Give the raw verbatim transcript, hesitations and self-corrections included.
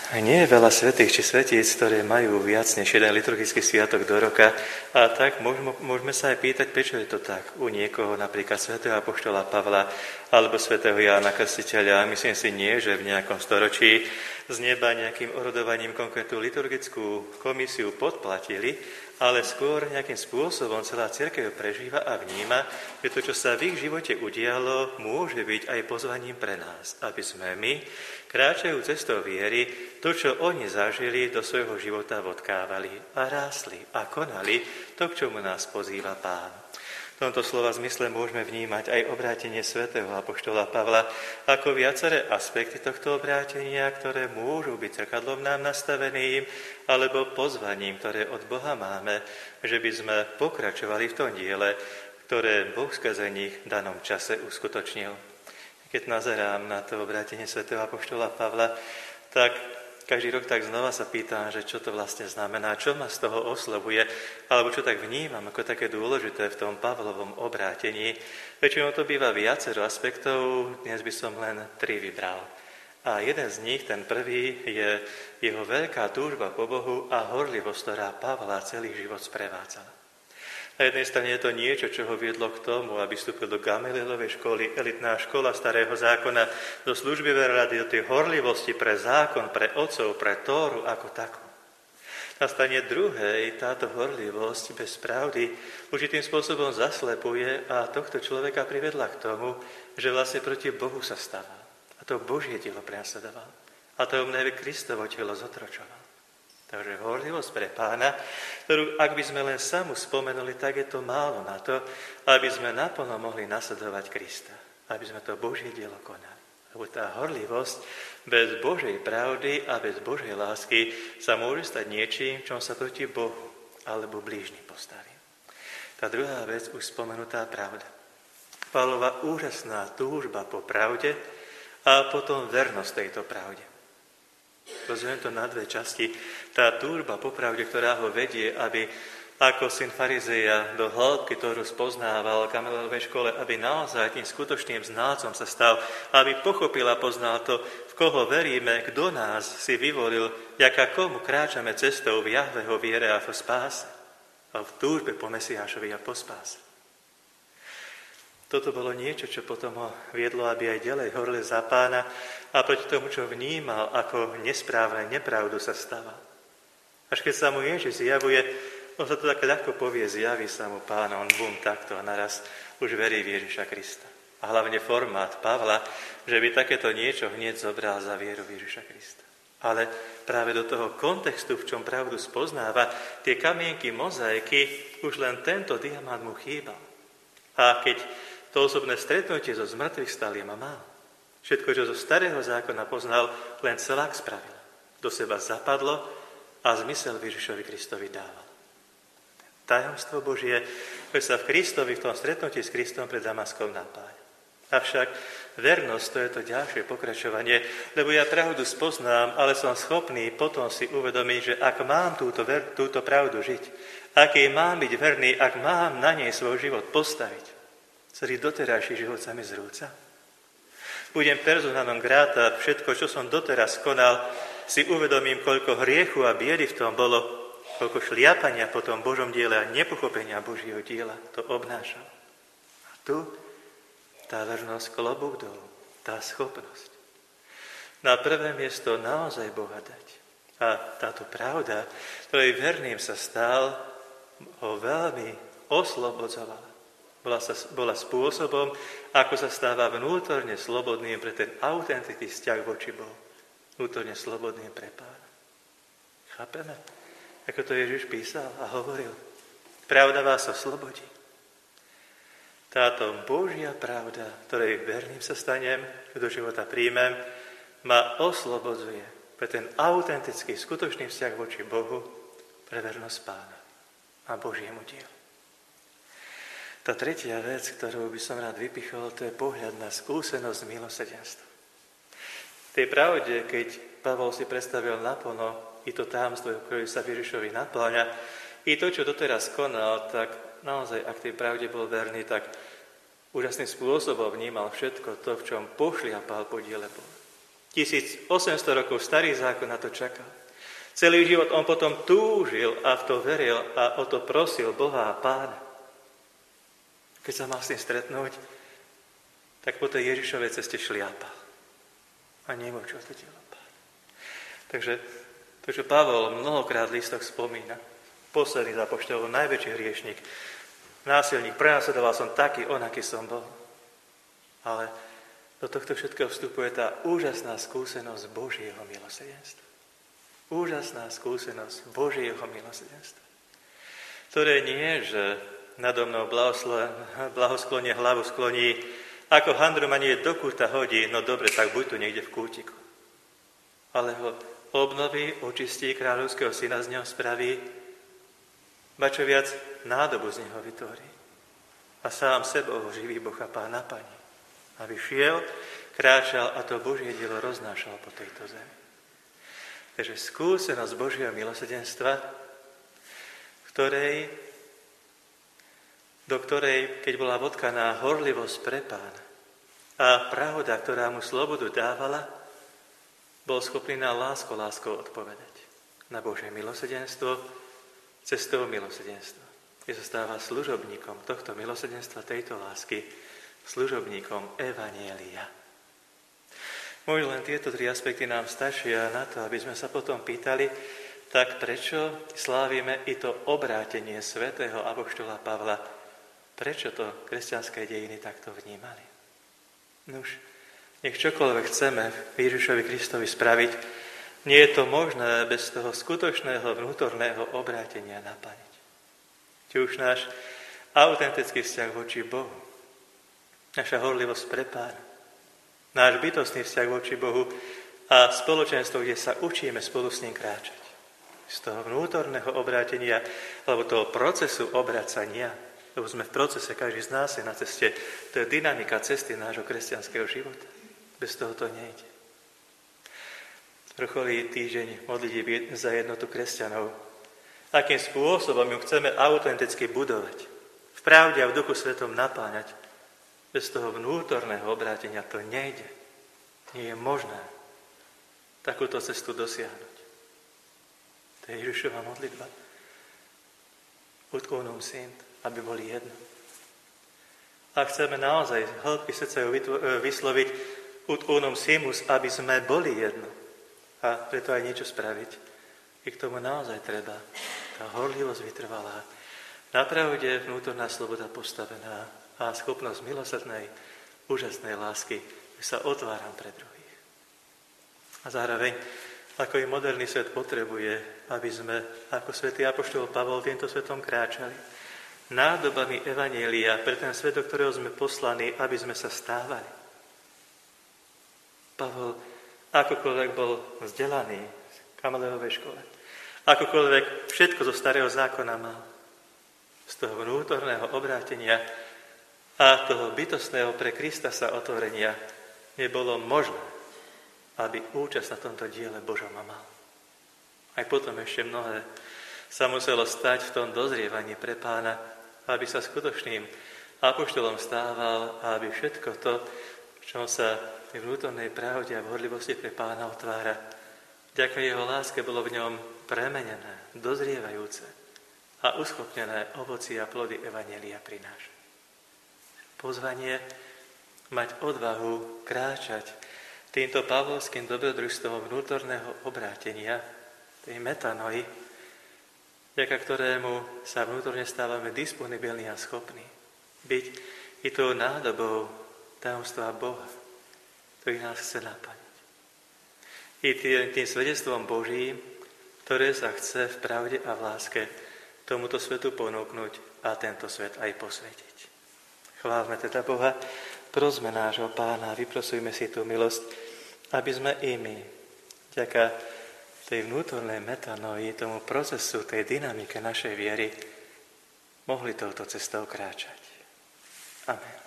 Nie je veľa svätých či svetíc, ktoré majú viac než jeden liturgický sviatok do roka, a tak môžeme, môžeme sa aj pýtať, prečo je to tak. U niekoho napríklad svätého apoštola Pavla alebo svätého Jána Krstiteľa, myslím si nie, že v nejakom storočí z neba nejakým orodovaním konkrétnu liturgickú komisiu podplatili, ale skôr nejakým spôsobom celá cirkev prežíva a vníma, že to, čo sa v ich živote udialo, môže byť aj pozvaním pre nás, aby sme my, kráčajú cestou viery, to, čo oni zažili, do svojho života vodkávali a rásli a konali to, k čomu nás pozýva Pán. V tomto slova zmysle môžeme vnímať aj obrátenie svätého apoštola Pavla ako viaceré aspekty tohto obrátenia, ktoré môžu byť zrkadlom nám nastaveným alebo pozvaním, ktoré od Boha máme, že by sme pokračovali v tom diele, ktoré Boh skrze nich v danom čase uskutočnil. Keď nazerám na to obrátenie svätého apoštola Pavla, tak každý rok tak znova sa pýtam, že čo to vlastne znamená, čo ma z toho oslovuje, alebo čo tak vnímam ako také dôležité v tom Pavlovom obrátení. Väčšinou to býva viacero aspektov, dnes by som len tri vybral. A jeden z nich, ten prvý, je jeho veľká túžba po Bohu a horlivosť, ktorá Pavla celý život sprevádzala. Na jednej strane je to niečo, čo ho viedlo k tomu, aby vstúpil do Gamalielovej školy, elitná škola Starého zákona, do služby rady, do tej horlivosti pre zákon, pre otcov, pre Tóru ako takú. Na strane druhej táto horlivosť bez pravdy určitým spôsobom zaslepuje a tohto človeka privedla k tomu, že vlastne proti Bohu sa stával. A to Božie dielo prenasledoval. A to mne Kristovo telo zotročoval. Takže horlivosť pre Pána, ktorú ak by sme len samu spomenuli, tak je to málo na to, aby sme naplno mohli nasledovať Krista. Aby sme to Božie dielo konali. Lebo tá horlivosť bez Božej pravdy a bez Božej lásky sa môže stať niečím, čom sa proti Bohu alebo blížny postaví. Tá druhá vec, už spomenutá pravda. Pavlova úžasná túžba po pravde a potom vernosť tejto pravde. Rozumiem to na dve časti. Tá túžba po pravde, ktorá ho vedie, aby ako syn farizeja do hĺbky, ktorú spoznával v Gamalielovej škole, aby naozaj tým skutočným znalcom sa stal, aby pochopil a poznal to, v koho veríme, kto nás si vyvolil, jaká komu kráčame cestou v Jahveho viere a v spáse a v túžbe po Mesiášovi a po spáse. Toto bolo niečo, čo potom ho viedlo, aby aj ďalej horlil za Pána a proti tomu, čo vnímal ako nesprávne, nepravdu sa stával. Až keď sa mu Ježiš zjavuje, on sa to tak ľahko povie, zjaví sa mu Pána, on bum takto a naraz už verí v Ježiša Krista. A hlavne formát Pavla, že by takéto niečo hneď zobral za vieru v Ježiša Krista. Ale práve do toho kontextu, v čom pravdu spoznáva, tie kamienky, mozaiky, už len tento diamant mu chýbal. A keď to osobné stretnutie so zmrtvých stalým a mal. Všetko, čo zo Starého zákona poznal, len celák spravil. Do seba zapadlo a zmysel Ježišovi Kristovi dával. Tajomstvo Božie, ktoré sa v Kristovi, v tom stretnutí s Kristom pred Damaskom napája. Avšak vernosť, to je to ďalšie pokračovanie, lebo ja pravdu spoznám, ale som schopný potom si uvedomiť, že ak mám túto, ver, túto pravdu žiť, aký mám byť verný, ak mám na nej svoj život postaviť, celý doterajší život sa mi zrúca. Budem persona non grata, všetko, čo som doteraz konal, si uvedomím, koľko hriechu a biedy v tom bolo, koľko šliapania po tom Božom diele a nepochopenia Božieho diela to obnášal. A tu tá vernosť, klobúk dolu, tá schopnosť. Na prvé miesto naozaj Boha dať. A táto pravda, ktorej verným sa stal, ho veľmi oslobodzovala. Bola, sa, bola spôsobom, ako sa stáva vnútorne slobodným pre ten autentický vzťah voči Bohu. Vnútorne slobodným pre Pána. Chápeme? Ako to Ježiš písal a hovoril. Pravda vás oslobodí. Táto Božia pravda, ktorej verným sa stanem, do života príjmem, ma oslobodzuje pre ten autentický, skutočný vzťah voči Bohu, pre vernosť Pána a Božiemu dielu. Tá tretia vec, ktorú by som rád vypichol, to je pohľad na skúsenosť milosrdenstva. V tej pravde, keď Pavol si predstavil naplno i to tajomstvo, ktoré sa Ježišovi naplňa, i to, čo doteraz konal, tak naozaj, ak tej pravde bol verný, tak úžasným spôsobom vnímal všetko to, v čom pošliapal po diele Boha. tisícosemsto rokov starý zákon na to čakal. Celý život on potom túžil a v to veril a o to prosil Boha a Pána. Keď sa mal s tým stretnúť, tak po tej Ježišovej ceste šliapal. A nemočil to telo Pána. Takže to, čo Pavol mnohokrát v listoch spomína, posledný z apoštolov, najväčší hriešnik, násilník, prenasledoval som taký, on, aký som bol. Ale do tohto všetkého vstupuje tá úžasná skúsenosť Božieho milosrdenstva. Úžasná skúsenosť Božieho milosrdenstva, ktoré nie, že nado mnou blahosklonie hlavu skloní, ako handru ma nie do kúta hodí, no dobre, tak buď tu niekde v kútiku. Ale ho obnoví, očistí, kráľovského syna z neho spraví, ba čo viac, nádobu z neho vytvorí. A sám sebou živý Boh a Pán naplní, aby šiel, kráčal a to Božie dielo roznášal po tejto zemi. Takže skúsenosť Božieho milosrdenstva, ktorej, do ktorej, keď bola vodkaná horlivosť pre Pána a pravda, ktorá mu slobodu dávala, bol schopný na lásku láskou odpovedať. Na Božie milosrdenstvo, cestou milosrdenstva. Keď sa stáva služobníkom tohto milosrdenstva, tejto lásky, služobníkom Evanjelia. Možno len tieto tri aspekty nám stačia na to, aby sme sa potom pýtali, tak prečo slávime i to obrátenie svätého apoštola Pavla? Prečo to kresťanské dejiny takto vnímali? Nuž, nech čokoľvek chceme Ježišovi Kristovi spraviť, nie je to možné bez toho skutočného vnútorného obrátenia naplniť. Či už náš autentický vzťah voči Bohu, naša horlivosť pre Pána, náš bytostný vzťah voči Bohu a spoločenstvo, kde sa učíme spolu s ním kráčať. Z toho vnútorného obrátenia, alebo toho procesu obracania, lebo sme v procese, každý z nás je na ceste, to je dynamika cesty nášho kresťanského života. Bez toho to nejde. Vrcholí týždeň modlitieb za jednotu kresťanov. Akým spôsobom ju chceme autenticky budovať, v pravde a v Duchu Svetom napáňať. Bez toho vnútorného obrátenia to nejde. Nie je možné takúto cestu dosiahnuť. To je Ježišova modlitba. Ut unum sint, aby boli jedno. A chceme naozaj hĺbky srdca vysloviť ut unum simus, aby sme boli jedno. A preto aj niečo spraviť. I k tomu naozaj treba tá horlivosť vytrvalá. Napravde vnútorná sloboda postavená a schopnosť milosrdnej, úžasnej lásky, že sa otváram pre druhých. A zároveň, ako i moderný svet potrebuje, aby sme, ako svätý apoštol Pavol, týmto svetom kráčali, nádobami Evanjelia pre ten svet, do ktorého sme poslaní, aby sme sa stávali. Pavol, akokoľvek bol vzdelaný v Gamalielhovej škole, akokoľvek všetko zo starého zákona mal, z toho vnútorného obrátenia a toho bytostného pre Krista sa otvorenia nebolo možné, aby účasť na tomto diele Božom mal. Aj potom ešte mnohé sa muselo stať v tom dozrievaní pre Pána, aby sa skutočným apoštolom stával a aby všetko to, čo sa v vnútornej pravde a v horlivosti pre Pána otvára, vďaka jeho láske bolo v ňom premenené, dozrievajúce a uschopnené ovoci a plody Evanjelia prinášať. Pozvanie mať odvahu kráčať týmto pavlovským dobrodružstvom vnútorného obrátenia, tej metanoji, vďaka ktorému sa vnútorne stávame disponibilní a schopní byť i tou nádobou tajomstva Boha, ktorý nás chce naplniť. I tým, tým svedectvom Božím, ktoré sa chce v pravde a v láske tomuto svetu ponúknuť a tento svet aj posvetiť. Chválme teda Boha, prosme nášho Pána, vyprosujme si tú milosť, aby sme i my, vďaka tej vnútornej metanoji, tomu procesu, tej dynamike našej viery, mohli touto cestou kráčať. Amen.